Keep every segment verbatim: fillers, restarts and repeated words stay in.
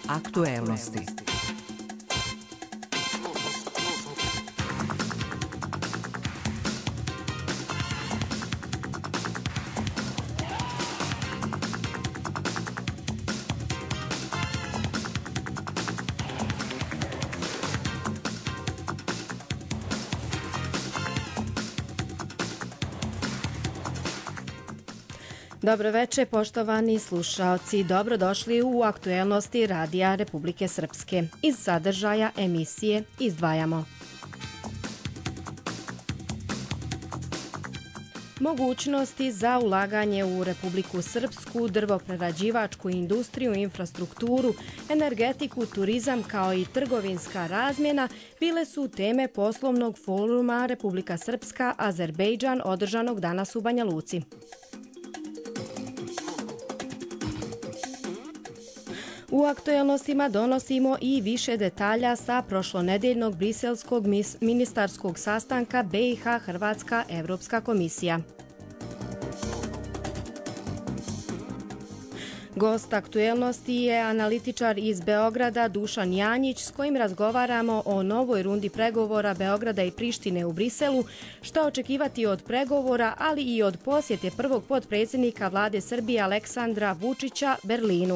Aktuelnosti. Dobro veče, poštovani slušaoci. Dobrodošli u aktuelnosti Radija Republike Srpske. Iz sadržaja emisije izdvajamo. Mogućnosti za ulaganje u Republiku Srpsku, drvoprerađivačku industriju, infrastrukturu, energetiku, turizam kao i trgovinska razmjena bile su teme poslovnog foruma Republika Srpska Azerbejdžan održanog danas u Banja Luci. U aktuelnostima donosimo i više detalja sa prošlonedeljnog briselskog ministarskog sastanka B i H Hrvatska Evropska komisija. Gost aktuelnosti je analitičar iz Beograda Dušan Janjić s kojim razgovaramo o novoj rundi pregovora Beograda i Prištine u Briselu, šta očekivati od pregovora, ali i od posjete prvog potpredsjednika vlade Srbije Aleksandra Vučića Berlinu.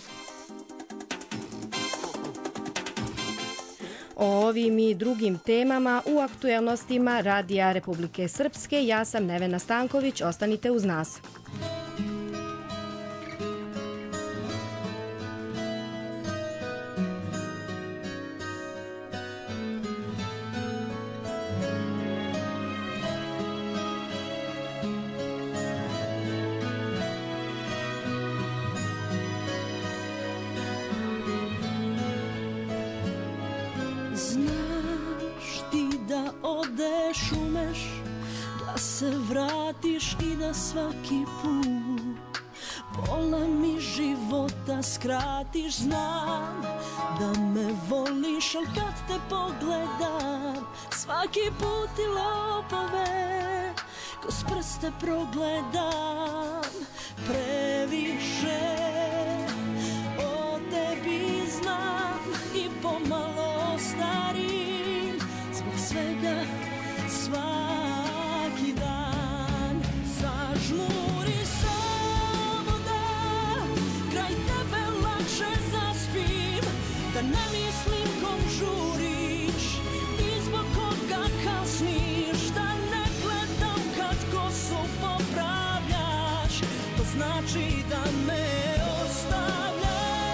O ovim i drugim temama u aktuelnostima Radija Republike Srpske, ja sam Nevena Stanković, ostanite uz nas. Vratiš i da svaki put pola mi života skratiš. Znam da me voliš, al kad te pogledam svaki put ti lopove kroz prste progledam. Previše o tebi znam i pomalo starim zbog svega svaki dan. Zažmuri samo da kraj tebe lakše zaspim, da ne mislim kom žuriš i zbog koga kasniš, da ne gledam kad kosu popravljaš, to znači da me ostavljaš.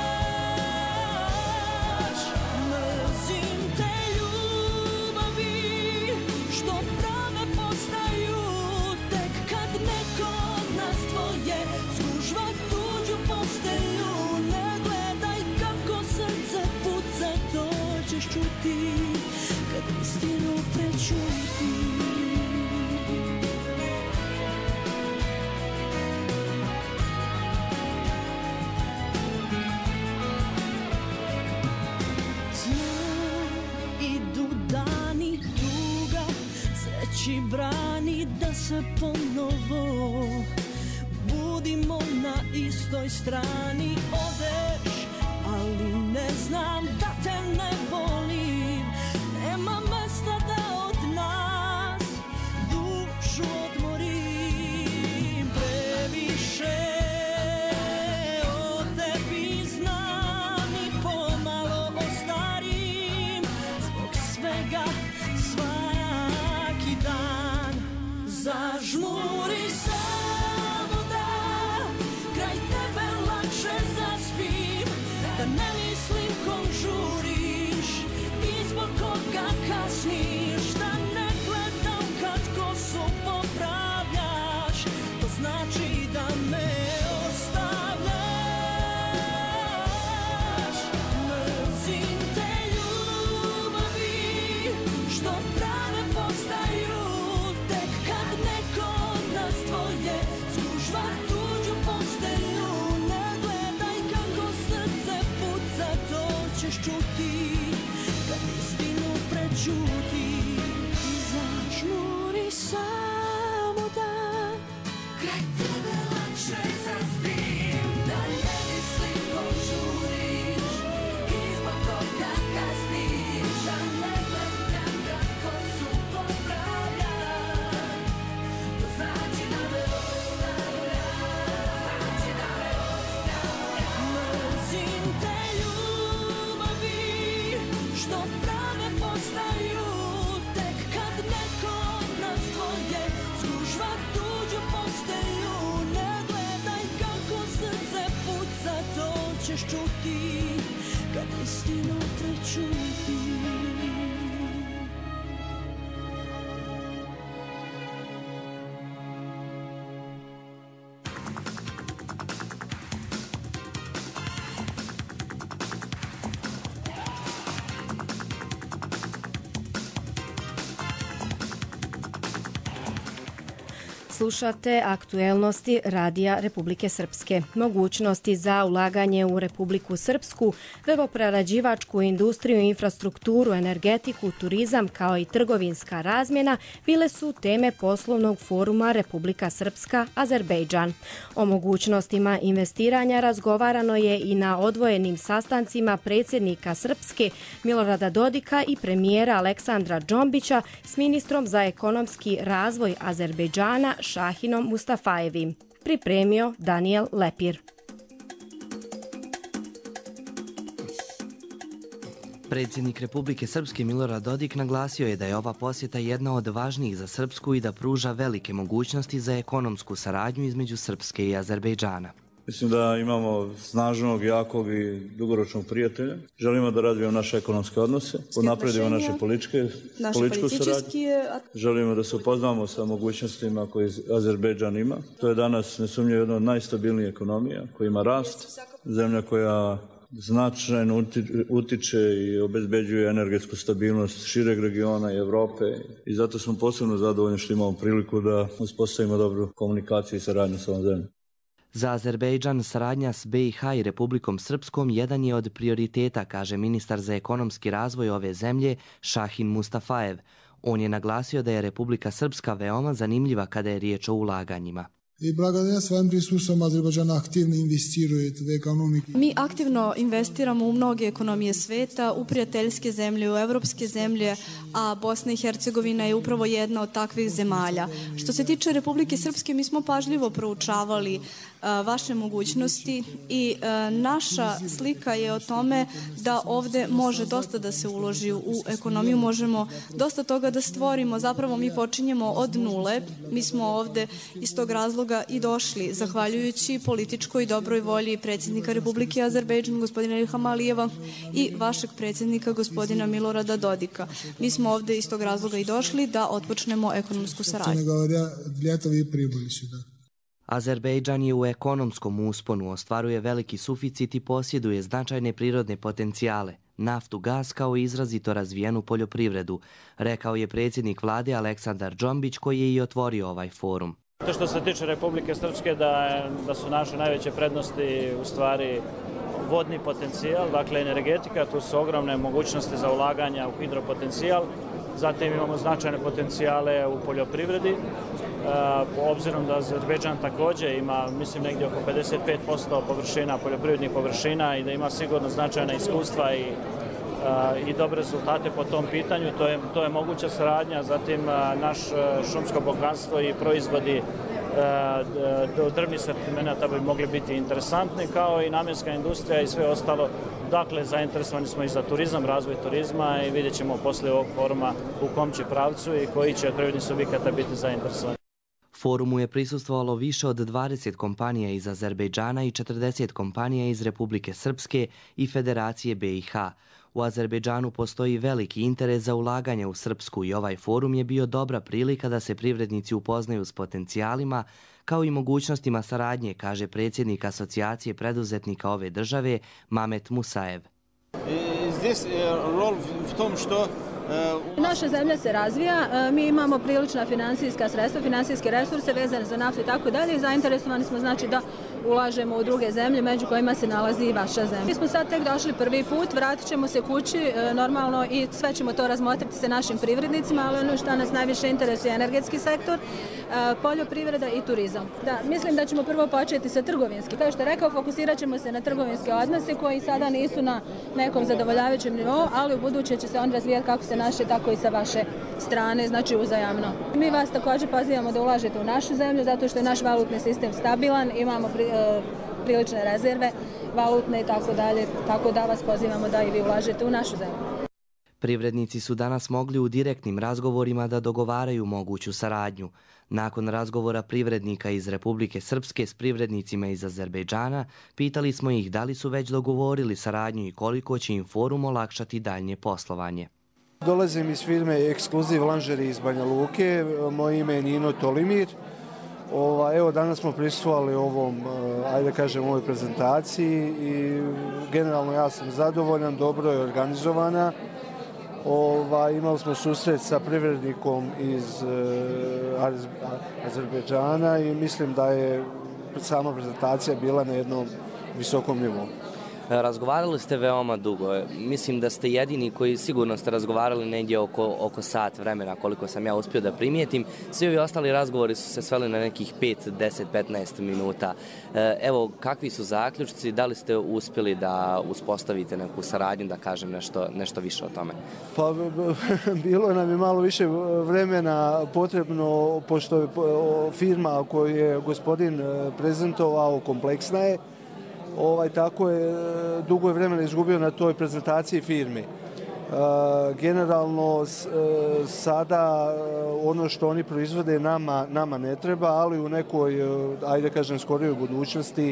Mrzim te ljubavi što prave postaju tek kad neko od nas dvoje skužva tuđu postelju. Ne gledaj kako srce puca, to ćeš čuti kad istinu prećuti. Sreći brani da se ponovo budimo na istoj strani. Odeš, ali ne znam da te ne volim. Nema mesta da od nas dušu odmorim. Previše o tebi znam i pomalo ostarim zbog svega svaki dan. Zažmuri samo da kraj tebe lakše zaspim, da ne mislim kom žuriš i zbog koga kasniš, da ne gledam kad kosu popravljaš, to znači da me ostavljaš. Mrzim te ljubavi što prave postaju tek kad neko od nas dvoje skužva tuđu postelju. Ne gledaj kako srce puca, to ćeš čuti kad istinu prećuti. I zažmuri samo da kraj tebe lakše zaspim, da ne mislim kom žuriš to ćeš čuti kad istinu prečuti. Slušate aktuelnosti Radija Republike Srpske. Mogućnosti za ulaganje u Republiku Srpsku, drvoprerađivačku industriju, infrastrukturu, energetiku, turizam kao i trgovinska razmjena bile su teme poslovnog foruma Republika Srpska Azerbejdžan. O mogućnostima investiranja razgovarano je i na odvojenim sastancima predsjednika Srpske Milorada Dodika i premijera Aleksandra Džombića s ministrom za ekonomski razvoj Azerbejdžana Šahinom Mustafajevim. Pripremio Daniel Lepir. Predsjednik Republike Srpske Milorad Dodik naglasio je da je ova posjeta jedna od važnijih za Srpsku i da pruža velike mogućnosti za ekonomsku saradnju između Srpske i Azerbejdžana. Mislim da imamo snažnog, jakog i dugoročnog prijatelja. Želimo da razvijemo naše ekonomske odnose, unapredimo naše političke, političku saradnju. Želimo da se upoznamo sa mogućnostima koje Azerbejdžan ima. To je danas nesumnjivo jedna od najstabilnijih ekonomija, koja ima rast, zemlja koja značajno utiče i obezbeđuje energetsku stabilnost šireg regiona i Evrope. I zato smo posebno zadovoljni što imamo priliku da uspostavimo dobru komunikaciju i saradnju sa ovom zemljom. Za Azerbejdžan saradnja s B i H i Republikom Srpskom jedan je od prioriteta, kaže ministar za ekonomski razvoj ove zemlje Šahin Mustafajev. On je naglasio da je Republika Srpska veoma zanimljiva kada je riječ o ulaganjima. I благодаря своим присутствием Азербайджан активно инвестирует в экономику. Mi aktivno investiramo u mnoge ekonomije sveta, u prijateljske zemlje, u evropske zemlje, a Bosna i Hercegovina je upravo jedna od takvih zemalja. Što se tiče Republike Srpske, mi smo pažljivo proučavali a, vaše mogućnosti i a, naša slika je o tome da ovde može dosta da se uloži u ekonomiju, možemo dosta toga da stvorimo. Zapravo mi počinjemo od nule, mi smo ovde iz tog razloga i došli, zahvaljujući političkoj dobroj volji predsjednika Republike Azerbejdžan, gospodina Ilham Alijeva, i vašeg predsjednika, gospodina Milorada Dodika. Mi smo ovde iz tog razloga i došli da otpočnemo ekonomsku saradnju. Azerbejdžan je u ekonomskom usponu, ostvaruje veliki suficit i posjeduje značajne prirodne potencijale, naftu, gas kao i izrazito razvijenu poljoprivredu, rekao je predsjednik vlade Aleksandar Džombić koji je i otvorio ovaj forum. To što se tiče Republike Srpske, da, da su naše najveće prednosti u stvari vodni potencijal, dakle energetika, tu su ogromne mogućnosti za ulaganja u hidropotencijal, zatim imamo značajne potencijale u poljoprivredi, e, obzirom da Azerbejdžan također ima, mislim, negdje oko pedeset pet posto površina, poljoprivrednih površina i da ima sigurno značajna iskustva i i dobre rezultate po tom pitanju, to je, to je moguća saradnja, zatim naš šumsko bogatstvo i proizvodi do drvnih sortimenata bi mogli biti interesantni, kao i namjenska industrija i sve ostalo. Dakle, zainteresovani smo i za turizam, razvoj turizma i vidjet ćemo poslije ovog foruma u kom će pravcu i koji će od privrednih subjekata biti zainteresovani. Forumu je prisustvovalo više od dvadeset kompanija iz Azerbejdžana i četrdeset kompanija iz Republike Srpske i Federacije B i H. U Azerbejdžanu postoji veliki interes za ulaganje u Srpsku i ovaj forum je bio dobra prilika da se privrednici upoznaju s potencijalima kao i mogućnostima saradnje, kaže predsjednik Asocijacije preduzetnika ove države Mamet Musajev. Здесь роль в том, что Naša zemlja se razvija, mi imamo prilična finansijska sredstva, finansijske resurse vezane za naftu i tako dalje. Zainteresovani smo znači da ulažemo u druge zemlje, među kojima se nalazi i vaša zemlja. Mi smo sad tek došli prvi put, vratit ćemo se kući normalno i sve ćemo to razmotriti sa našim privrednicima, ali ono što nas najviše interesuje je energetski sektor, poljoprivreda i turizam. Da, mislim da ćemo prvo početi sa trgovinski. Kao što je rekao, fokusirat ćemo se na trgovinske odnose koji sada nisu na nekom zadovoljavajućem nivou, ali u buduće će se on razvijati kako se naše, tako i sa vaše strane, znači uzajamno. Mi vas također pozivamo da ulažete u našu zemlju, zato što je naš valutni sistem stabilan, imamo pri, e, prilične rezerve valutne i tako dalje, tako da vas pozivamo da i vi ulažete u našu zemlju. Privrednici su danas mogli u direktnim razgovorima da dogovaraju moguću saradnju. Nakon razgovora privrednika iz Republike Srpske s privrednicima iz Azerbejdžana, pitali smo ih da li su već dogovorili saradnju i koliko će im forum olakšati daljnje poslovanje. Dolazim iz firme Exclusive Lingerie iz Banja Luke, moje ime je Nino Tolimir. Ova, evo, danas smo prisustvovali ovom, ajde kažem, ovoj prezentaciji i generalno ja sam zadovoljan, dobro je organizovana. Ova, imali smo susret sa privrednikom iz uh, Azerbejdžana i mislim da je sama prezentacija bila na jednom visokom nivou. Razgovarali ste veoma dugo. Mislim da ste jedini koji sigurno ste razgovarali negdje oko, oko sat vremena, koliko sam ja uspio da primijetim. Svi ovi ostali razgovori su se sveli na nekih pet, deset, petnaest minuta. Evo, kakvi su zaključci? Da li ste uspjeli da uspostavite neku saradnju, da kažem nešto, nešto više o tome? Pa, bilo nam je malo više vremena potrebno, pošto je firma koju je gospodin prezentovao kompleksna je. Ovaj, tako je, dugo je vremena izgubio na toj prezentaciji firmi. E, generalno s, e, sada ono što oni proizvode nama, nama ne treba, ali u nekoj, ajde kažem, skorijoj budućnosti e,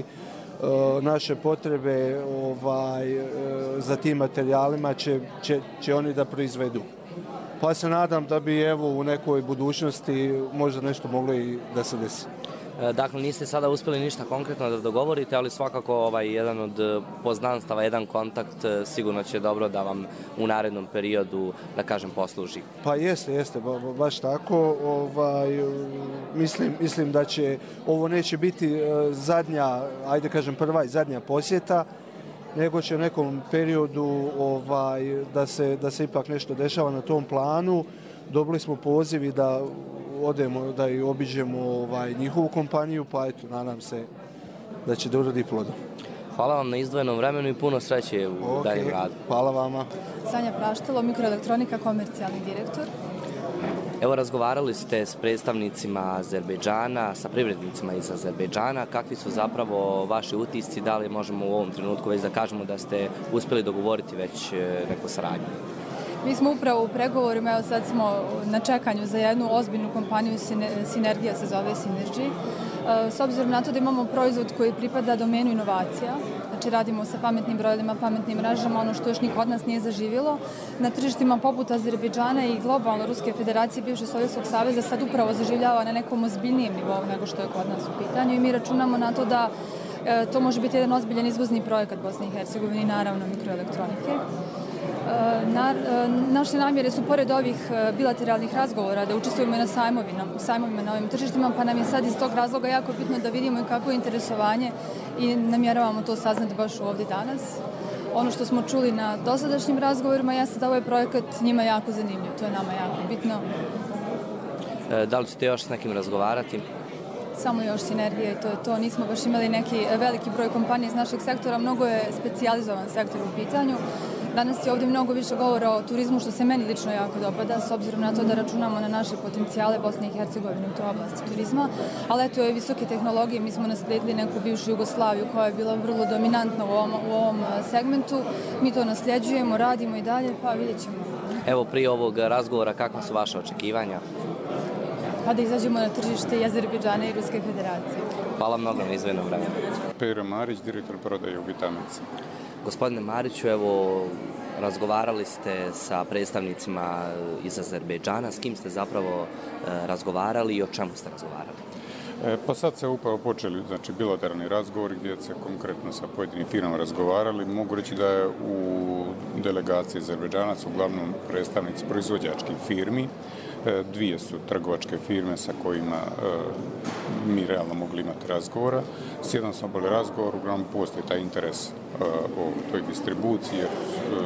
naše potrebe ovaj, e, za tim materijalima će, će, će oni da proizvedu. Pa se nadam da bi evo u nekoj budućnosti možda nešto moglo i da se desi. Dakle, niste sada uspjeli ništa konkretno da dogovorite, ali svakako ovaj, jedan od poznanstava, jedan kontakt sigurno će dobro da vam u narednom periodu, da kažem, posluži. Pa jeste, jeste, ba, baš tako. Ovaj, mislim, mislim da će, ovo neće biti zadnja, ajde kažem prva i zadnja posjeta, nego će u nekom periodu ovaj, da, se, da se ipak nešto dešava na tom planu. Dobili smo poziv i da odemo da i obiđemo ovaj, njihovu kompaniju, pa eto, nadam se da će da uradi plodom. Hvala vam na izdvojenom vremenu i puno sreće u okay, daljem radu. Hvala vama. Sanja Praštalo, mikroelektronika, komercijalni direktor. Evo, razgovarali ste s predstavnicima Azerbejdžana, sa privrednicima iz Azerbejdžana. Kakvi su zapravo vaši utisci? Da li možemo u ovom trenutku već da kažemo da ste uspjeli dogovoriti već neku saradnju? Mi smo upravo u pregovorima, evo sad smo na čekanju za jednu ozbiljnu kompaniju, Sinergija se zove Synergy. S obzirom na to da imamo proizvod koji pripada domenu inovacija, znači radimo sa pametnim brojilima, pametnim mrežama, ono što još niko od nas nije zaživjelo. Na tržištima poput Azerbejdžana i globalno Ruske federacije, bivše Sovjetskog saveza, sad upravo zaživljava na nekom ozbiljnijem nivou nego što je kod nas u pitanju i mi računamo na to da e, to može biti jedan ozbiljan izvozni projekat Bosne i Hercegovine i naravno mikroelektronike. Na, naše namjere su pored ovih bilateralnih razgovora da učestvujemo i na sajmovima, sajmovima na ovim tržištima, pa nam je sad iz tog razloga jako bitno da vidimo i kako je interesovanje i namjeravamo to saznati baš ovdje danas. Ono što smo čuli na dosadašnjim razgovorima jeste da ovaj projekat njima jako zanimljiv, to je nama jako bitno. Da li ćete još s nekim razgovarati? Samo još Sinergija i to je to. Nismo baš imali neki veliki broj kompanija iz našeg sektora, mnogo je specijalizovan sektor u pitanju. Danas je ovdje mnogo više govora o turizmu, što se meni lično jako dopada, s obzirom na to da računamo na naše potencijale Bosne i Hercegovine u toj oblasti turizma. Ali eto, ove visoke tehnologije, mi smo naslijedili neku bivšu Jugoslaviju koja je bila vrlo dominantna u ovom, u ovom segmentu. Mi to nasljeđujemo, radimo i dalje, pa vidjet ćemo. Evo, prije ovog razgovora, kakva su vaše očekivanja? Pa da izađemo na tržište i Azerbejdžana i Ruske federacije. Hvala mnogo na izdvojenom vremenu. Pero Marić, direktor prodaje u Vitamici. Gospodine Mariću, evo, razgovarali ste sa predstavnicima iz Azerbejdžana. S kim ste zapravo e, razgovarali i o čemu ste razgovarali? E, pa sad se upravo počeli, znači, bilateralni razgovori gdje se konkretno sa pojedinim firmama razgovarali. Mogu reći da je u delegaciji Azerbejdžana su uglavnom predstavnici proizvođačkih firmi. E, dvije su trgovačke firme sa kojima e, mi realno mogli imati razgovora. S jednom smo bili razgovor, uglavnom postoji taj interes o toj distribuciji, jer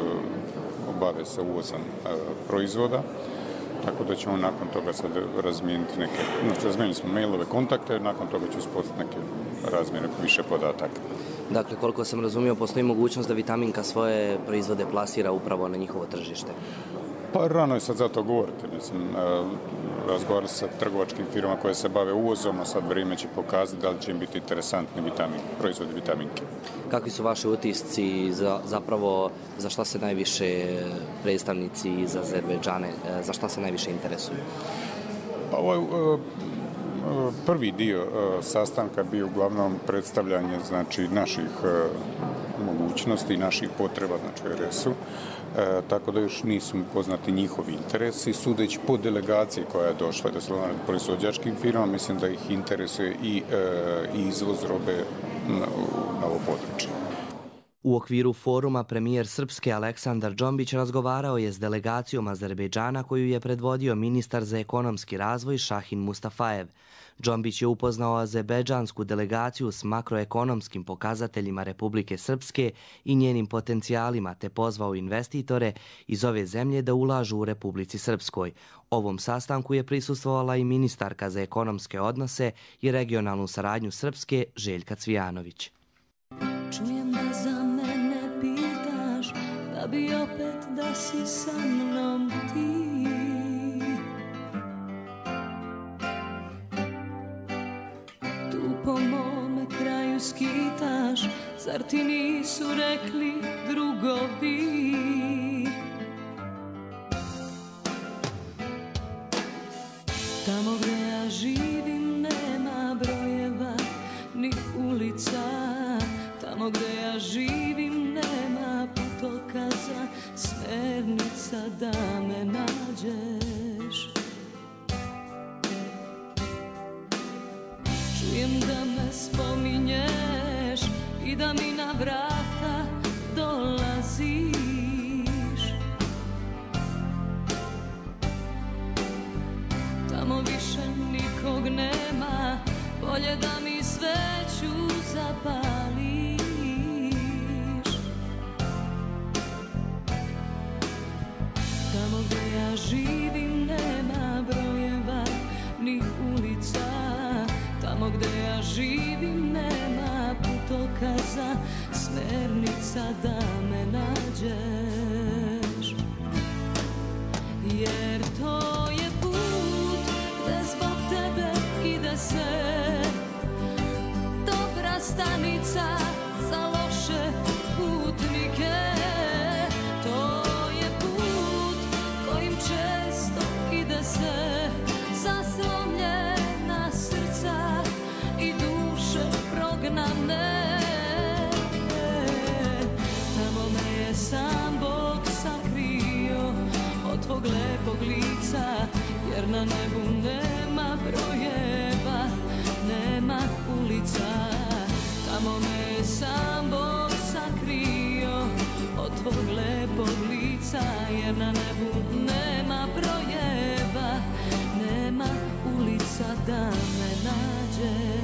obave se uvozom proizvoda, tako da ćemo nakon toga sad razmijeniti neke, znači razmijenili smo mailove, kontakte, nakon toga ću uspostaviti neke razmjene više podataka. Dakle, koliko sam razumio, postoji mogućnost da Vitaminka svoje proizvode plasira upravo na njihovo tržište? Pa rano je sad za to govoriti. Mislim, razgovarali se sa trgovačkim firmama koje se bave uvozom, a sad vrijeme će pokazati da li će im biti interesantni vitamin, proizvodi vitaminke. Kakvi su vaši utisci, za, zapravo za šta se najviše predstavnici iz Azerbejdžana, za šta se najviše interesuju? Pa ovaj prvi dio sastanka bio uglavnom predstavljanje znači naših mogućnosti i naših potreba znači R S U, e, tako da još nisu poznati njihovi interesi. Sudeći po delegaciji koja je došla da slova proizvođačkim firmama, mislim da ih interesuje i, e, i izvoz robe na, na ovo područje. U okviru foruma premijer Srpske Aleksandar Džombić razgovarao je s delegacijom Azerbejdžana koju je predvodio ministar za ekonomski razvoj Šahin Mustafajev. Džombić je upoznao azerbejdžansku delegaciju s makroekonomskim pokazateljima Republike Srpske i njenim potencijalima te pozvao investitore iz ove zemlje da ulažu u Republici Srpskoj. Ovom sastanku je prisustvovala i ministarka za ekonomske odnose i regionalnu saradnju Srpske Željka Cvijanović. Čujem da za mene pitaš, da bi opet da si sa mnom ti. Tu po mome kraju skitaš, zar ti nisu rekli drugovi? Tamo gdje ja živim nema brojeva ni ulica. Tamo gdje ja živim nema putokaza, smernica da me nađeš. Čujem da me spominješ i da mi na vrata dolaziš. Tamo više nikog nema, bolje da mi sveću zapališ. Tamo gdje ja živim nema brojeva ni ulica. Tamo gdje ja živim nema putokaza, smernica da me nađeš. Jer to je put gdje zbog tebe ide se, dobra stanica za loše putnike. To je put kojim često ide se za slomljena srca i duše prognane. Tamo me je sam Bog sakrio od tvog lepog lica, jer na nebu nema brojeva, nema ulica. Tamo me je sam Bog sakrio od tvog lepog lica, jer na nebu nema brojeva, nema ulica da me nađeš.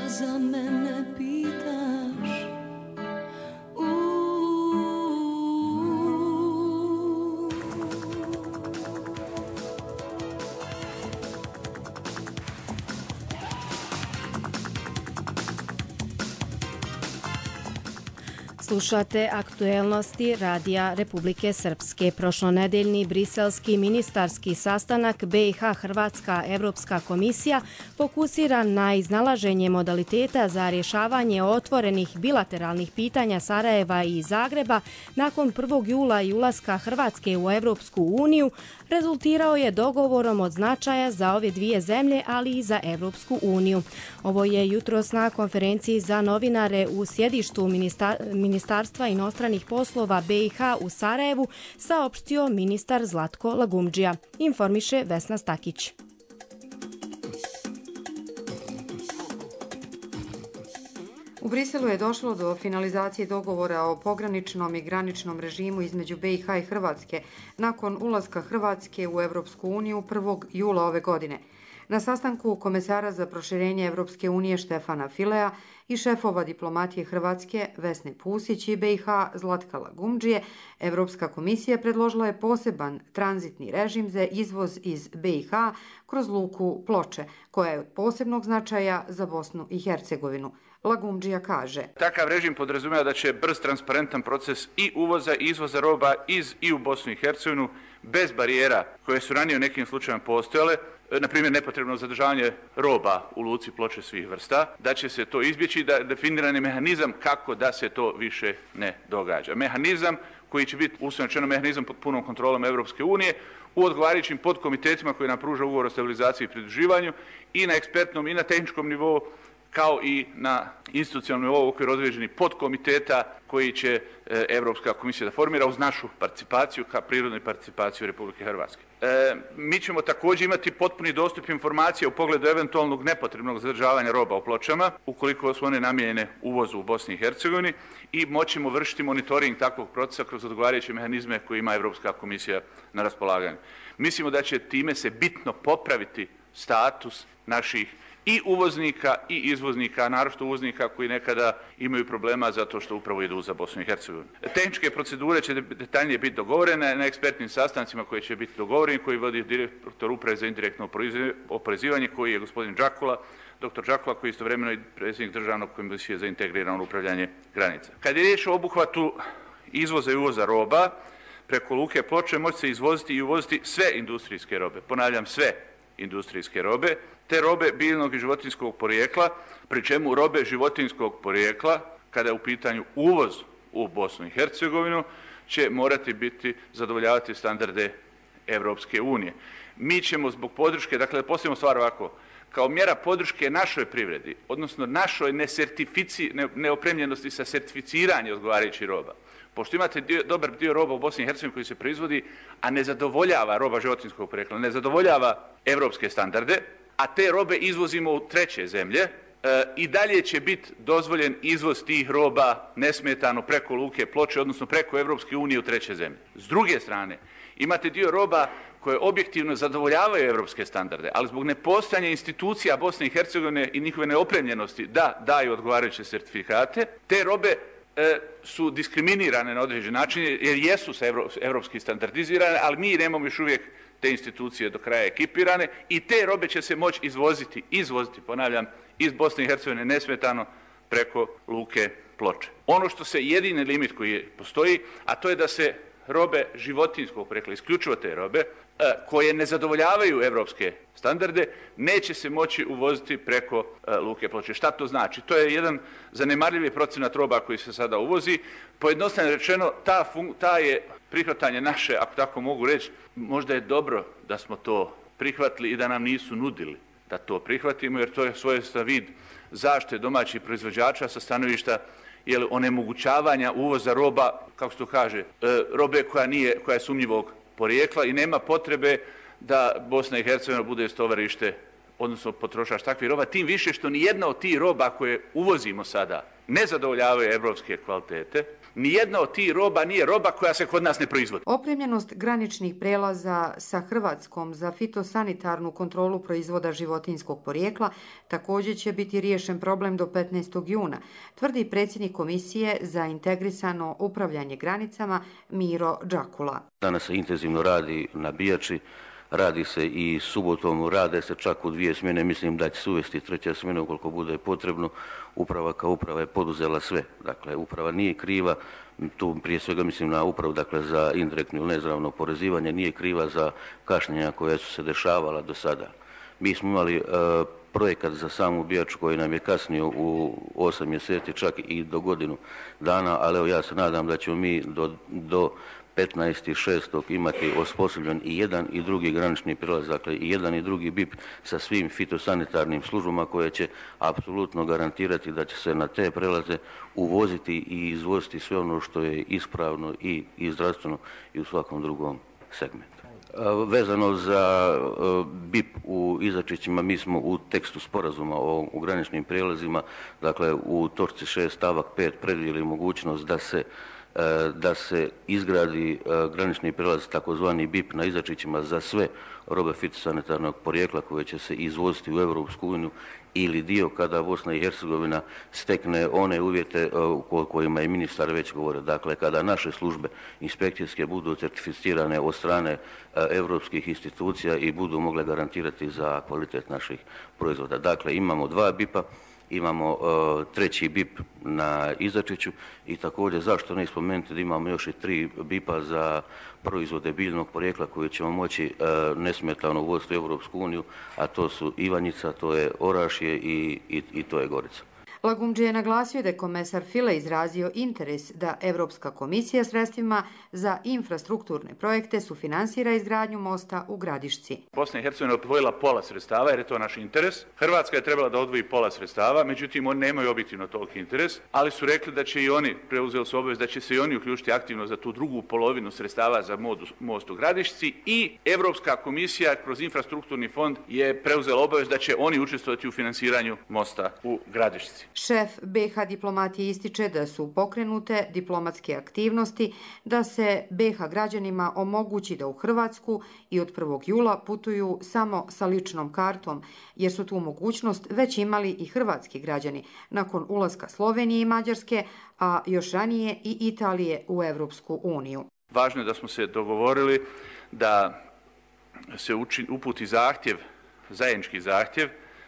za mene pitaš. Slušate aktuelnosti Radija Republike Srpske. Prošlonedeljni briselski ministarski sastanak B i H Hrvatska Evropska komisija fokusiran na iznalaženje modaliteta za rješavanje otvorenih bilateralnih pitanja Sarajeva i Zagreba nakon prvog jula i ulaska Hrvatske u Evropsku uniju rezultirao je dogovorom od značaja za ove dvije zemlje, ali i za Evropsku uniju. Ovo je jutros na konferenciji za novinare u sjedištu ministarstva Ministarstva inostranih poslova B i H u Sarajevu saopštio ministar Zlatko Lagumdžija, informiše Vesna Stakić. U Briselu je došlo do finalizacije dogovora o pograničnom i graničnom režimu između B i H i Hrvatske nakon ulaska Hrvatske u Evropsku uniju prvog jula ove godine. Na sastanku komesara za proširenje Evropske unije Štefana Filea i šefova diplomatije Hrvatske Vesne Pusić i B i H Zlatka Lagumdžije, Evropska komisija predložila je poseban tranzitni režim za izvoz iz B i H kroz luku Ploče, koja je od posebnog značaja za Bosnu i Hercegovinu. Lagumdžija kaže: Takav režim podrazumijeva da će brz, transparentan proces i uvoza i izvoza roba iz i u Bosnu i Hercegovinu bez barijera koje su ranije u nekim slučajevima postojale, na primjer nepotrebno zadržavanje roba u luci Ploče svih vrsta, da će se to izbjeći, da definiran je mehanizam kako da se to više ne događa. Mehanizam koji će biti uslovno rečeno mehanizam pod punom kontrolom Evropske unije u odgovarajućim podkomitetima koji nam pruža ugovor o stabilizaciji i pridruživanju i na ekspertnom i na tehničkom nivou, kao i na institucionalnom nivou u okviru određenih podkomiteta koji će Evropska komisija da formira uz našu participaciju kao prirodnu participaciju Republike Hrvatske. E, mi ćemo također imati potpuni dostup informacija u pogledu eventualnog nepotrebnog zadržavanja roba u Pločama, ukoliko su one namijenjene uvozu u Bosni i Hercegovini, i moćemo vršiti monitoring takvog procesa kroz odgovarajuće mehanizme koje ima Evropska komisija na raspolaganju. Mislimo da će time se bitno popraviti status naših i uvoznika i izvoznika, naročito uvoznika koji nekada imaju problema zato što upravo idu za Bosnu i Hercegovinu. Tehničke procedure će detaljnije biti dogovorene na ekspertnim sastancima koji će biti dogovoreni, koji vodi direktor uprave za indirektno oporezivanje, koji je gospodin Đakula, doktor Đakula, koji je istovremeno i predsjednik Državnog komisije za integrirano upravljanje granica. Kad je riječ o obuhvatu izvoza i uvoza roba, preko luke Ploče moći se izvoziti i uvoziti sve industrijske robe, ponavljam sve industrijske robe, te robe biljnog i životinjskog porijekla, pri čemu robe životinjskog porijekla, kada je u pitanju uvoz u Bosnu i Hercegovinu, će morati biti zadovoljavati standarde Evropske unije. Mi ćemo zbog podrške, dakle, postavimo stvar ovako, kao mjera podrške našoj privredi, odnosno našoj nesertifici, ne, neopremljenosti sa sertificiranjem odgovarajućih roba. Pošto imate dio, dobar dio roba u Bosni i Hercegovini koji se proizvodi, a ne zadovoljava roba životinjskog porijekla, ne zadovoljava evropske standarde, a te robe izvozimo u treće zemlje, e, i dalje će biti dozvoljen izvoz tih roba nesmetano preko luke Ploče, odnosno preko Evropske unije u treće zemlje. S druge strane, imate dio roba koje objektivno zadovoljavaju evropske standarde, ali zbog nepostojanja institucija Bosne i Hercegovine i njihove neopremljenosti da daju odgovarajuće sertifikate, te robe e, su diskriminirane na određen način jer jesu sa evropski standardizirane, ali mi nemamo još uvijek te institucije do kraja ekipirane i te robe će se moći izvoziti, izvoziti, ponavljam, iz Bosne i Hercegovine nesmetano preko luke Ploče. Ono što se jedini limit koji postoji, a to je da se robe životinjskog porijekla, isključivo te robe, koje ne zadovoljavaju evropske standarde, neće se moći uvoziti preko luke Ploče. Šta to znači? To je jedan zanemarljivi procenat roba koji se sada uvozi. Pojednostavno rečeno, ta, ta je prihvatanje naše, ako tako mogu reći, možda je dobro da smo to prihvatili i da nam nisu nudili da to prihvatimo, jer to je svojevrstan vid zaštite domaćih proizvođača sa stanovišta jel, onemogućavanja uvoza roba, kako se to kaže, robe koja, nije, koja je sumnjivog porijekla i nema potrebe da Bosna i Hercegovina bude stovarište, odnosno potrošač takvih roba, tim više što ni jedna od tih roba koje uvozimo sada ne zadovoljavaju evropske kvalitete. Nijedna od tih roba nije roba koja se kod nas ne proizvodi. Opremljenost graničnih prelaza sa Hrvatskom za fitosanitarnu kontrolu proizvoda životinjskog porijekla također će biti riješen problem do petnaestog juna, tvrdi predsjednik Komisije za integrisano upravljanje granicama Miro Đakula. Danas se intenzivno radi na Bijači, radi se i subotom, rade se čak u dvije smjene, mislim da će se uvesti treća smjena ukoliko bude potrebno. Uprava kao uprava je poduzela sve. Dakle, uprava nije kriva, tu prije svega mislim na upravu, dakle, za indirektno ili neizravno oporezivanje, nije kriva za kašnjenja koja su se dešavala do sada. Mi smo imali e, projekat za samu Bijaču koji nam je kasnio u osam mjeseci, čak i do godinu dana, ali evo ja se nadam da ćemo mi do, do petnaestog šestog imati osposobljen i jedan i drugi granični prijelaz, dakle i jedan i drugi B I P sa svim fitosanitarnim službama koje će apsolutno garantirati da će se na te prelaze uvoziti i izvoziti sve ono što je ispravno i, i zdravstveno i u svakom drugom segmentu. Vezano za B I P u Izačićima, mi smo u tekstu sporazuma o u graničnim prijelazima, dakle u točci šest stavak pet predvidjeli mogućnost da se da se izgradi granični prijelaz takozvani B I P na Izačićima za sve robe fitosanitarnog porijekla koje će se izvoziti u Europsku uniju ili dio kada Bosna i Hercegovina stekne one uvjete o kojima je ministar već govorio. Dakle, kada naše službe inspekcijske budu certificirane od strane europskih institucija i budu mogle garantirati za kvalitet naših proizvoda. Dakle, imamo dva B I P-a. Imamo uh, treći B I P na Izačiću i također zašto ne spomenuti da imamo još i tri B I P-a za proizvode biljnog porijekla koje ćemo moći uh, nesmetano uvoziti u Europsku uniju, a to su Ivanjica, to je Orašje i, i, i to je Gorica. Lagumdži je naglasio da je komesar File izrazio interes da Evropska komisija sredstvima za infrastrukturne projekte sufinansira izgradnju mosta u Gradišci. Bosna i Hercegovina je odvojila pola sredstava jer je to naš interes. Hrvatska je trebala da odvoji pola sredstava, međutim oni nemaju objektivno toliki interes, ali su rekli da će i oni, preuzeli su obavez da će se i oni uključiti aktivno za tu drugu polovinu sredstava za most u Gradišci i Evropska komisija kroz infrastrukturni fond je preuzela obavez da će oni učestvovati u finansiranju mosta u Gradišci. Šef B H diplomatije ističe da su pokrenute diplomatske aktivnosti da se B H građanima omogući da u Hrvatsku i od prvog jula putuju samo sa ličnom kartom, jer su tu mogućnost već imali i hrvatski građani nakon ulaska Slovenije i Mađarske, a još ranije i Italije u Evropsku uniju. Važno je da smo se dogovorili da se uputi zahtjev, zajednički zahtjev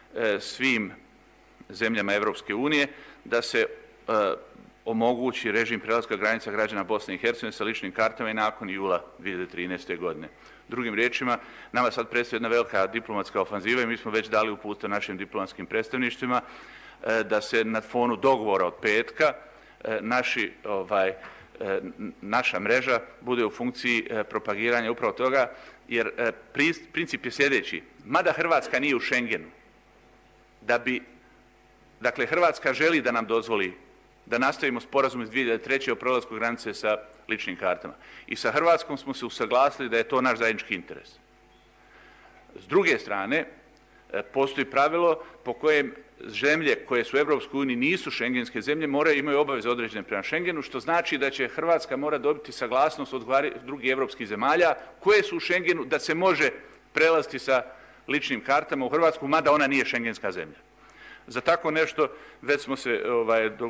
svim zemljama Evropske unije da se e, omogući režim prelaska granica građana Bosne i Hercegovine sa ličnim kartama i nakon jula dvije hiljade trinaeste. godine. Drugim riječima, nama sad predstoji jedna velika diplomatska ofanziva i mi smo već dali upute našim diplomatskim predstavništvima e, da se na fonu dogovora od petka e, naši, ovaj, e, naša mreža bude u funkciji e, propagiranja upravo toga, jer e, princip je sljedeći. Mada Hrvatska nije u Schengenu, da bi Dakle, Hrvatska želi da nam dozvoli da nastavimo sporazum iz dvije hiljade treće. o prelasku granice sa ličnim kartama. I sa Hrvatskom smo se usaglasili da je to naš zajednički interes. S druge strane, postoji pravilo po kojem zemlje koje su u Evropskoj uniji nisu šengenske zemlje moraju imaju obaveze određene prema Schengenu, što znači da će Hrvatska mora dobiti saglasnost od drugih evropskih zemalja koje su u Schengenu da se može prelaziti sa ličnim kartama u Hrvatsku, mada ona nije šengenska zemlja. Za tako nešto već smo se, ovaj, do,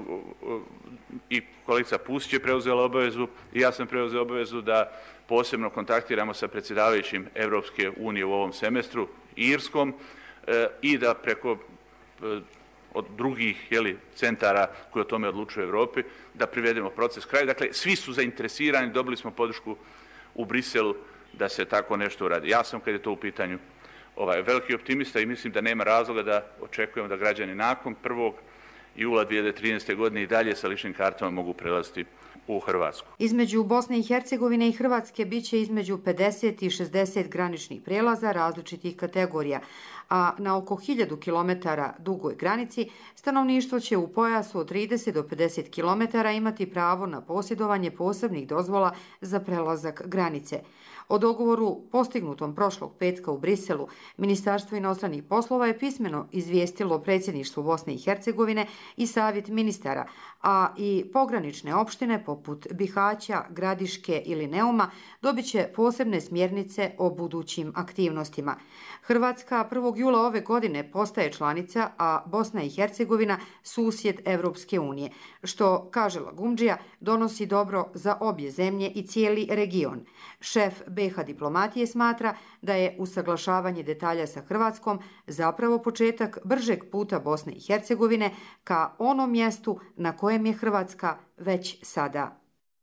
i kolegica Pusić je preuzela obavezu i ja sam preuzeo obavezu da posebno kontaktiramo sa predsjedavajućim Evropske unije u ovom semestru, Irskom, e, i da preko e, od drugih jeli, centara koji o tome odlučuju u Evropi, da privedemo proces kraju. Dakle, svi su zainteresirani, dobili smo podršku u Briselu da se tako nešto uradi. Ja sam, kad je to u pitanju, ovaj, veliki optimista i mislim da nema razloga da očekujemo da građani nakon prvog jula dvije hiljade trinaeste. godine i dalje sa ličnim kartama mogu prelaziti u Hrvatsku. Između Bosne i Hercegovine i Hrvatske biće između pedeset i šezdeset graničnih prelaza različitih kategorija, a na oko hiljadu kilometara dugoj granici stanovništvo će u pojasu od trideset do pedeset kilometara imati pravo na posjedovanje posebnih dozvola za prelazak granice. O dogovoru postignutom prošlog petka u Briselu, Ministarstvo inostranih poslova je pismeno izvijestilo predsjedništvo Bosne i Hercegovine i Savjet ministara, a i pogranične opštine poput Bihaća, Gradiške ili Neuma dobit će posebne smjernice o budućim aktivnostima. Hrvatska prvog jula ove godine postaje članica, a Bosna i Hercegovina susjed Evropske unije, što, kaže Lagumdžija, donosi dobro za obje zemlje i cijeli region. Šef be ha diplomatije smatra da je usaglašavanje detalja sa Hrvatskom zapravo početak bržeg puta Bosne i Hercegovine ka onom mjestu na kojem je Hrvatska već sada.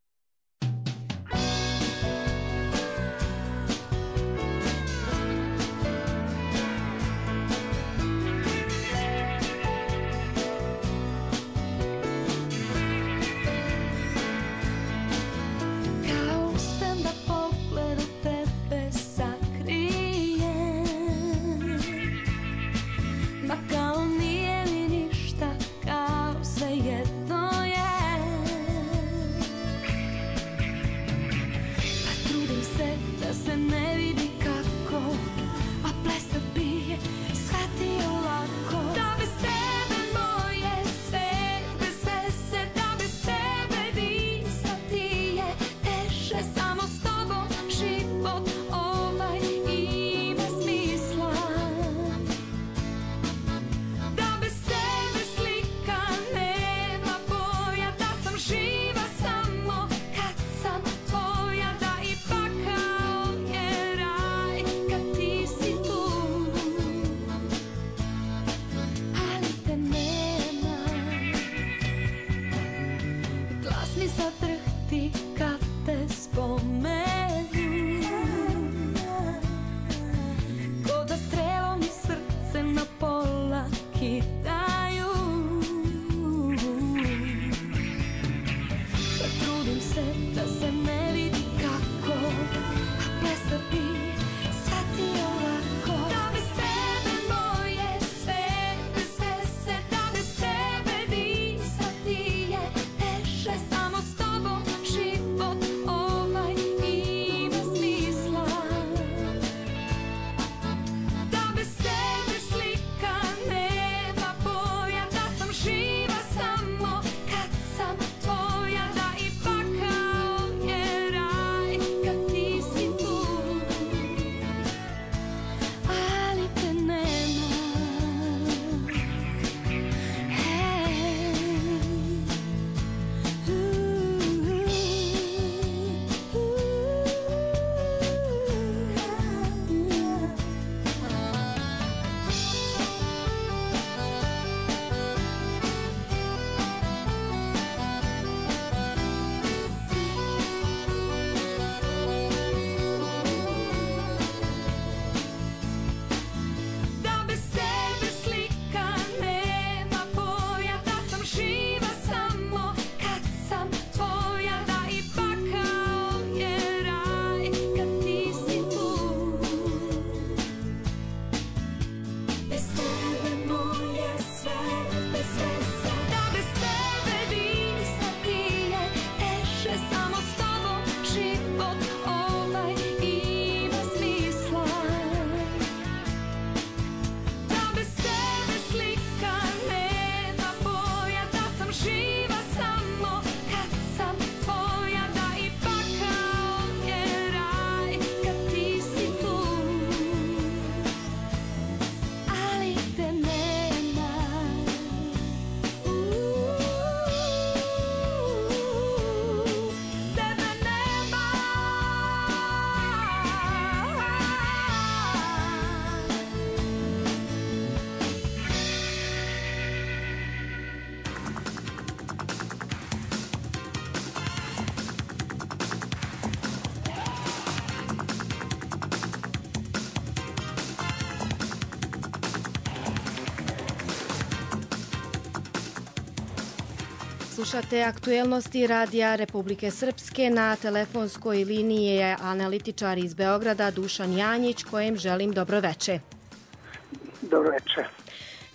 Slušate aktuelnosti Radija Republike Srpske. Na telefonskoj liniji je analitičar iz Beograda Dušan Janjić, kojem želim dobro veče. Dobro veče.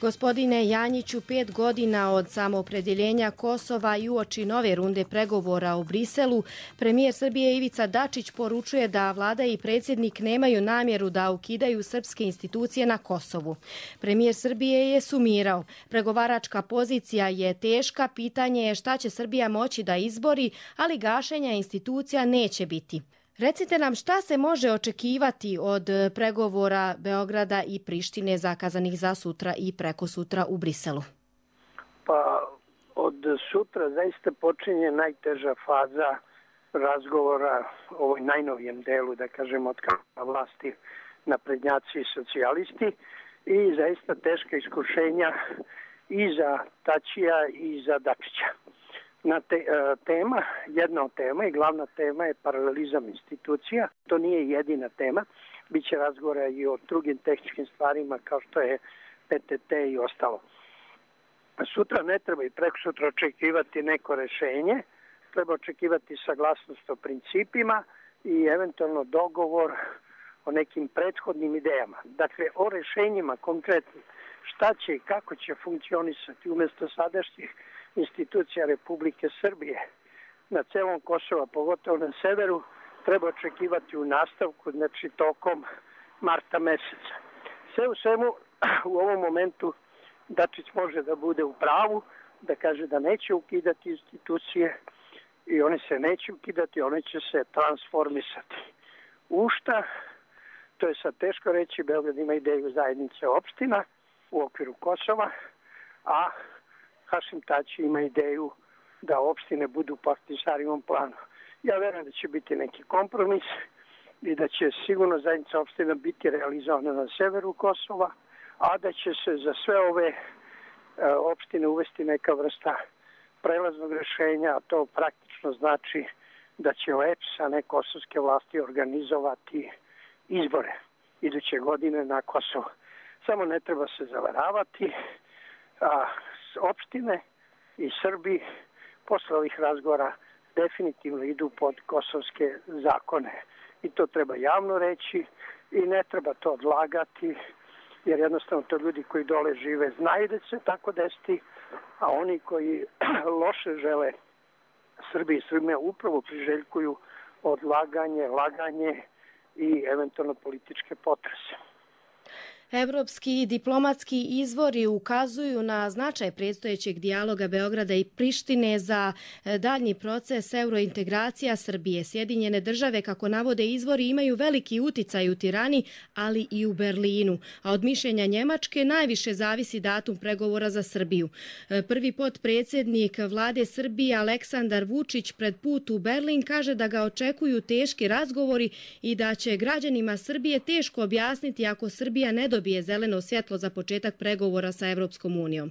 Gospodine Janjiću, pet godina od samoopredjeljenja Kosova i uoči nove runde pregovora u Briselu, premijer Srbije Ivica Dačić poručuje da vlada i predsjednik nemaju namjeru da ukidaju srpske institucije na Kosovu. Premijer Srbije je sumirao. Pregovaračka pozicija je teška, pitanje je šta će Srbija moći da izbori, ali gašenja institucija neće biti. Recite nam šta se može očekivati od pregovora Beograda i Prištine zakazanih za sutra i preko sutra u Briselu? Pa od sutra zaista počinje najteža faza razgovora o ovoj najnovijem delu, da kažem, od kada vlasti naprednjaci i socijalisti i zaista teška iskušenja i za Tačija i za Dačića. Na te, tema, jedna od tema i glavna tema je paralelizam institucija. To nije jedina tema. Biće razgovora i o drugim tehničkim stvarima kao što je P T T i ostalo. Sutra ne treba i preko sutra očekivati neko rešenje. Treba očekivati saglasnost o principima i eventualno dogovor o nekim prethodnim idejama. Dakle, o rešenjima konkretno šta će i kako će funkcionisati umjesto sadašnjih institucija Republike Srbije na celom Kosova, pogotovo na severu, treba očekivati u nastavku, znači tokom marta meseca. Sve u svemu, u ovom momentu Dačić može da bude u pravu, da kaže da neće ukidati institucije i one se neće ukidati, one će se transformisati. U šta? To je sad teško reći, Beograd ima ideju zajednice opština u okviru Kosova, a Hašim Tači ima ideju da opštine budu po Ahtisaarijevom planu. Ja verujem da će biti neki kompromis i da će sigurno zajednica opština biti realizovana na severu Kosova, a da će se za sve ove e, opštine uvesti neka vrsta prelaznog rešenja, a to praktično znači da će O E P S, a ne kosovske vlasti, organizovati izbore iduće godine na Kosovu. Samo ne treba se zavaravati, a opštine i Srbi posle ovih razgovora definitivno idu pod kosovske zakone. I to treba javno reći i ne treba to odlagati, jer jednostavno to ljudi koji dole žive znaju da će se tako desiti, a oni koji loše žele Srbiji i Srbima upravo priželjkuju odlaganje, laganje i eventualno političke potrese. Evropski i diplomatski izvori ukazuju na značaj predstojećeg dijaloga Beograda i Prištine za daljnji proces eurointegracija Srbije. Sjedinjene države, kako navode izvori, imaju veliki uticaj u Tirani, ali i u Berlinu. A od mišljenja Njemačke najviše zavisi datum pregovora za Srbiju. Prvi potpredsjednik vlade Srbije Aleksandar Vučić pred put u Berlin kaže da ga očekuju teški razgovori i da će građanima Srbije teško objasniti ako Srbija ne dobije zeleno svjetlo za početak pregovora sa Evropskom unijom?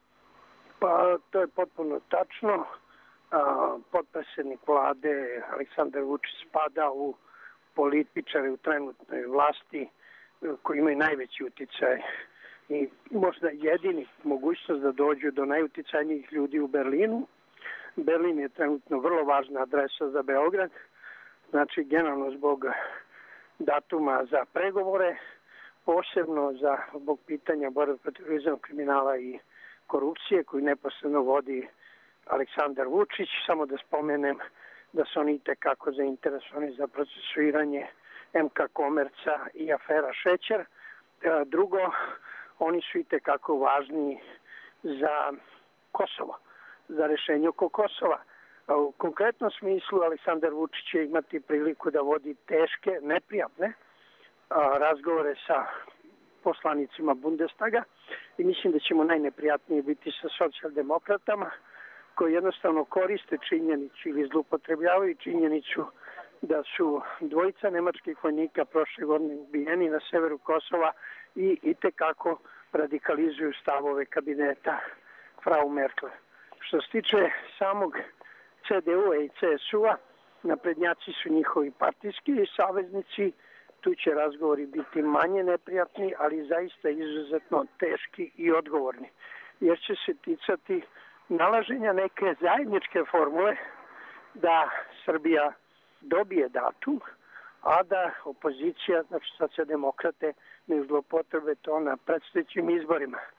Pa to je potpuno tačno. Potpredsjednik vlade Aleksandar Vučić spada u političare u trenutnoj vlasti koji imaju najveći uticaj i možda jedini mogućnost da dođu do najuticajnijih ljudi u Berlinu. Berlin je trenutno vrlo važna adresa za Beograd, znači generalno zbog datuma za pregovore, posebno za zbog pitanja borbe protiv organizovanog kriminala i korupcije koju neposredno vodi Aleksandar Vučić. Samo da spomenem da su oni itekako zainteresovani za procesuiranje M K Komerca i afera Šećer. Drugo, oni su itekako važni za Kosovo, za rešenje oko Kosova. U konkretnom smislu Aleksandar Vučić će imati priliku da vodi teške, neprijatne razgovore sa poslanicima Bundestaga i mislim da ćemo najneprijatnije biti sa socijaldemokratama koji jednostavno koriste činjenicu ili zloupotrebljavaju činjenicu da su dvojica nemačkih vojnika prošle godine ubijeni na severu Kosova i itekako radikalizuju stavove kabineta Frau Merkel. Što se tiče samog C D U-a i C S U-a, naprednjaci su njihovi partijski saveznici, tu će razgovori biti manje neprijatni, ali zaista izuzetno teški i odgovorni, jer će se ticati nalaženja neke zajedničke formule da Srbija dobije datum, a da opozicija, znači socijaldemokrate, ne zlopotrebe to na predstojećim izborima.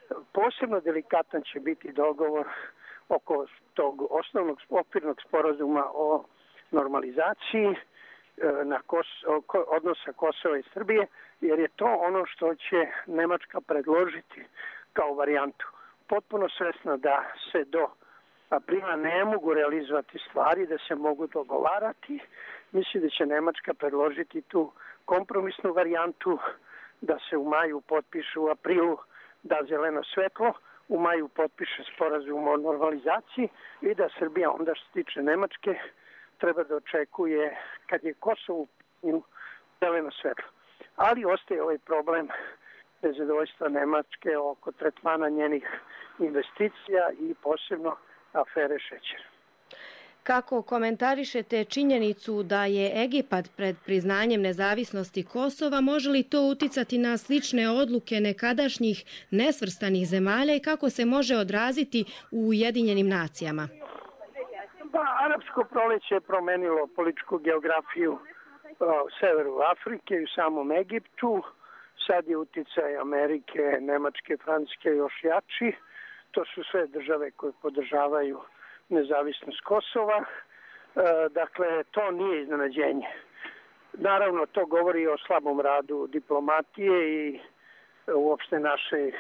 Posebno delikatan će biti dogovor oko tog osnovnog okvirnog sporazuma o normalizaciji na Kos, odnosa Kosova i Srbije, jer je to ono što će Nemačka predložiti kao varijantu. Potpuno svesna da se do aprila ne mogu realizovati stvari, da se mogu dogovarati. Mislim da će Nemačka predložiti tu kompromisnu varijantu, da se u maju potpiše, u aprilu da zeleno svetlo, u maju potpiše sporazum o normalizaciji i da Srbija onda što se tiče Nemačke treba da očekuje kad je Kosovo zeleno svetlo. Ali ostaje ovaj problem nezadovoljstva Nemačke oko tretmana njenih investicija i posebno afere šećera. Kako komentarišete činjenicu da je Egipat pred priznanjem nezavisnosti Kosova, može li to uticati na slične odluke nekadašnjih nesvrstanih zemalja i kako se može odraziti u Ujedinjenim nacijama? Pa, arapsko proleće je promenilo političku geografiju u severu Afrike i u samom Egiptu. Sad je uticaj Amerike, Nemačke, Francuske još jači. To su sve države koje podržavaju nezavisnost Kosova. Dakle, to nije iznenađenje. Naravno, to govori o slabom radu diplomatije i uopšte naših,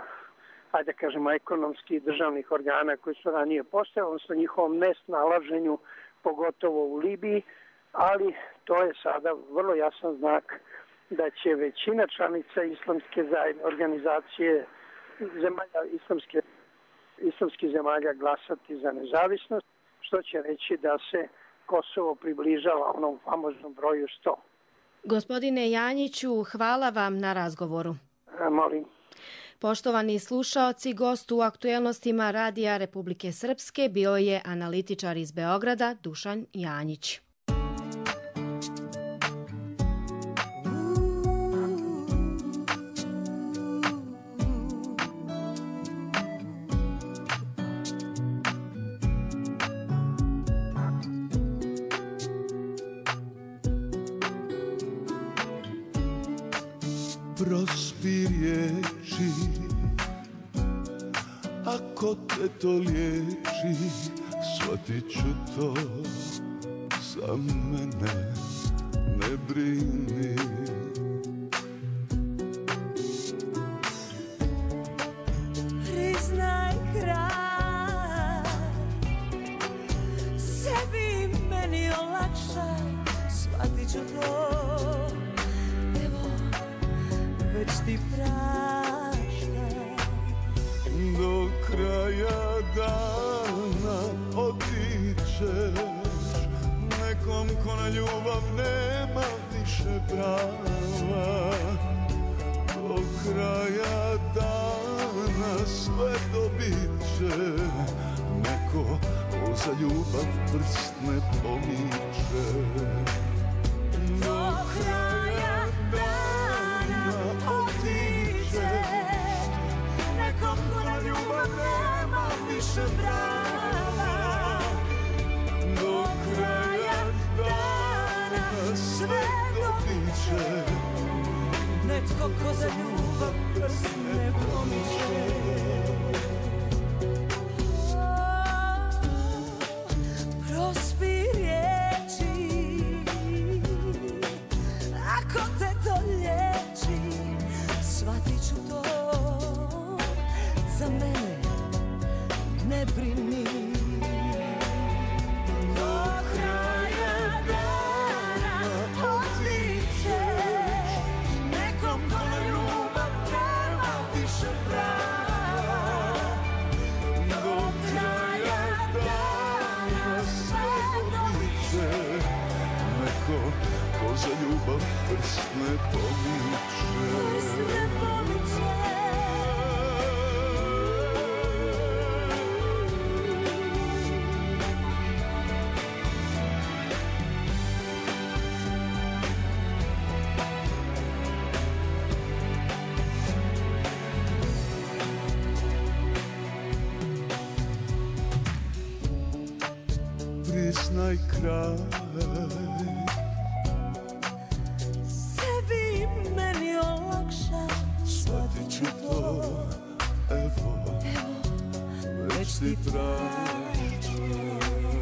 ajde kažemo, ekonomskih državnih organa koji su ranije postojali, odnosno njihovom nesnalaženju, pogotovo u Libiji, ali to je sada vrlo jasan znak da će većina članica islamske zajednice, organizacije zemalja islamske islamskih zemalja glasati za nezavisnost, što će reći da se Kosovo približava onom famoznom broju sto. Gospodine Janjiću, hvala vam na razgovoru. A, molim. Poštovani slušaoci, gost u aktuelnostima Radija Republike Srpske bio je analitičar iz Beograda Dušan Janjić. Prospi riječi, ako te to liječi, shvatit ću to, za mene ne brini. Priznaj kraj, sebi meni olakšaj, shvatit ću to. Već ti praštam. Do kraja dana otićeš nekom ko na ljubav nema više prava. Do kraja dana sve dobit će neko ko za ljubav prst ne pomiče. Do kraja dana otićeš nekom ko na ljubav nema više prava. Do kraja dana sve dobit će netko ko za ljubav prst ne pomiče. Prospi riječi, ako te to liječi, shvatit ću to, za mene ne brini. Do kraja dana otićeš nekom ko na ljubav nema više prava. Do kraja dana sve dobit će neko ko za ljubav prst ne pomiče. Prst ne pomiče. Priznaj kraj, sebi meni olakša, shvatit ću to, evo misli tražim.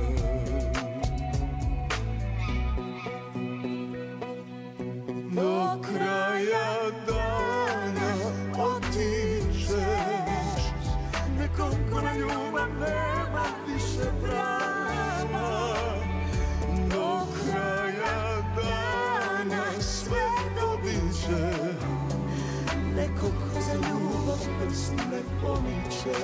Do kraja dana otičeš nekom ko na ljubav nema više prava. Do kraja dana sve dobit će neko ko za ljubav prst ne pomiče.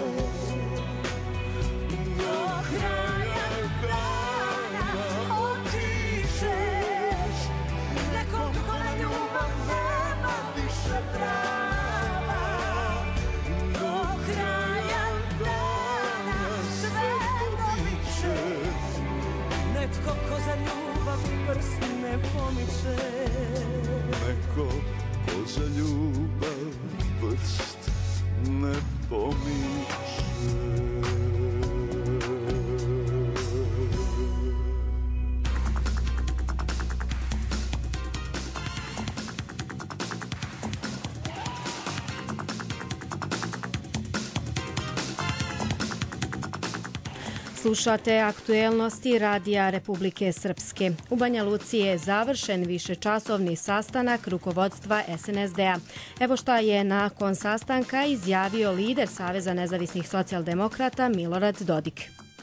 Do kraja dana otičeš nekom ko na ljubav nema više prava. Do kraja dana sve dobit će netko ko za ljubav prst ne pomiče. Neko ko za ljubav prst ne pomiče. Slušate aktuelnosti Radija Republike Srpske. U Banja Luci je završen višečasovni sastanak rukovodstva es en es de-a. Evo šta je nakon sastanka izjavio lider Saveza nezavisnih socijaldemokrata Milorad Dodik.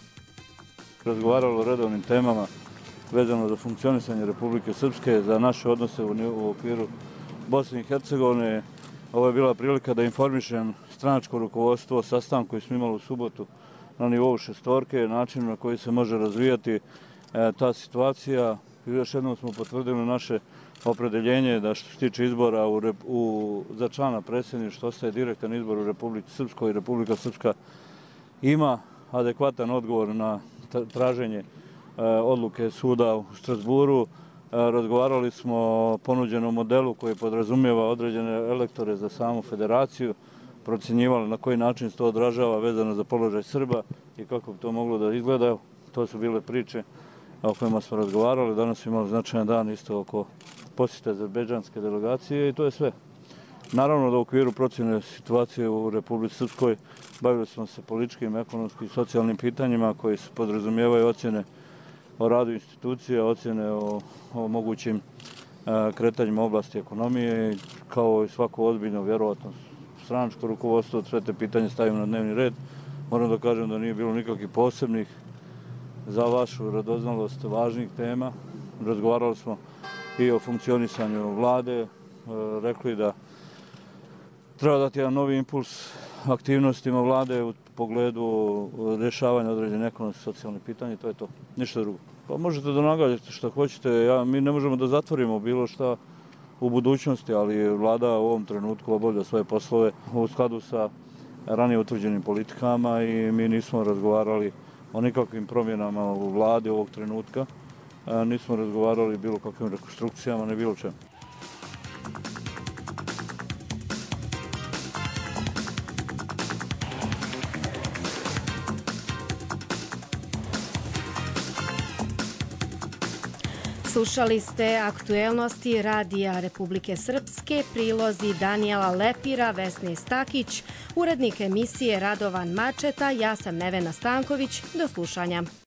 Razgovaralo o redovnim temama vezano za funkcionisanje Republike Srpske, za naše odnose u okviru Bosne i Hercegovine. Ovo je bila prilika da informišem stranačko rukovodstvo o sastanku koji smo imali u subotu na nivou šestorke, način na koji se može razvijati e, ta situacija. I još jednom smo potvrdili naše opredeljenje da što se tiče izbora u, u, za člana predsjedništva ostaje direktan izbor u Republici Srpskoj i Republika Srpska ima adekvatan odgovor na traženje e, odluke suda u Strasburu. E, razgovarali smo o ponuđenom modelu koji podrazumijeva određene elektore za samu federaciju, procjenjivali na koji način se to odražava vezano za položaj Srba i kako bi to moglo da izgleda. To su bile priče o kojima smo razgovarali. Danas smo imali značajan dan isto oko posjete azerbejdžanske delegacije i to je sve. Naravno da u okviru procjene situacije u Republici Srpskoj bavili smo se političkim, ekonomskim i socijalnim pitanjima koji se podrazumijevaju ocjene o radu institucija, ocjene o, o mogućim a, kretanjima oblasti ekonomije, kao i svako ozbiljno, vjerovatno, stranačko rukovodstvo, sve te pitanje stavimo na dnevni red. Moram da kažem da nije bilo nikakvih posebnih za vašu radoznalost važnih tema. Razgovarali smo i o funkcionisanju vlade, rekli da treba dati jedan novi impuls aktivnostima vlade u pogledu rješavanja određenih ekonomskih socijalnih pitanja i to je to, ništa drugo. Pa možete da nagađate što hoćete, ja, mi ne možemo da zatvorimo bilo šta u budućnosti, ali vlada u ovom trenutku obavlja svoje poslove u skladu sa ranije utvrđenim politikama i mi nismo razgovarali o nikakvim promjenama u vladi ovog trenutka. Nismo razgovarali bilo kakvim rekonstrukcijama, ne bilo čemu. Slušali ste aktuelnosti Radija Republike Srpske, prilozi Danijela Lepira, Vesne Stakić, urednik emisije Radovan Mačeta, ja sam Nevena Stanković, do slušanja.